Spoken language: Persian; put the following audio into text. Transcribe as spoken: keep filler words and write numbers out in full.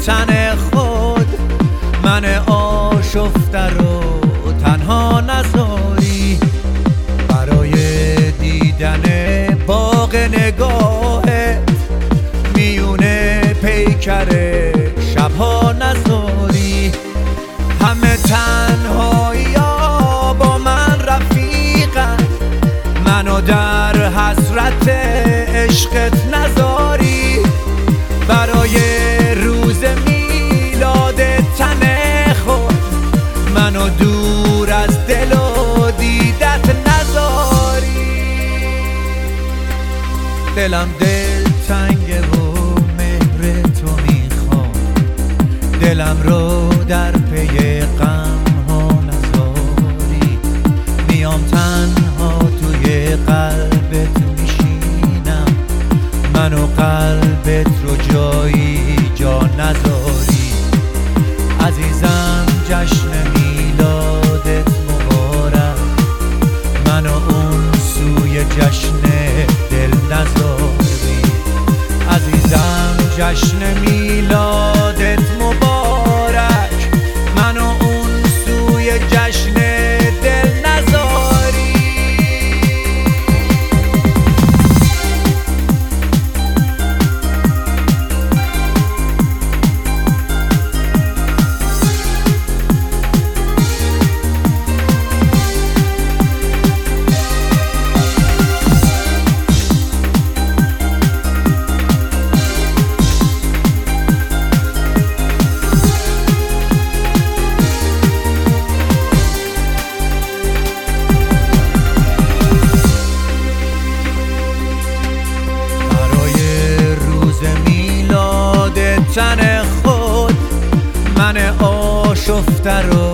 تن خود من آشفته رو تنها نذاری. برای دیدن باغ نگاهت میونه پیکر شبها نذاری. همه تنهایی ها با من رفیقن، منو در حسرت عشقت نذاری. برای روز میلاد تن خود منو دور از دل و دیدت نذاری. دلم دل تنگه و مهر تو میخوام، دلم رو در پی غم ها نذاری. میام تنها توی قلبت میشینم، منو قلبت رو جایی جا نذاری. عزیزم جشن میلادت مبارک، منو اون سوی جشن دل نذاری. عزیزم جشن میلادت مبارک، منو اون سوی جشن دل نذاری. تن خود من آشفته رو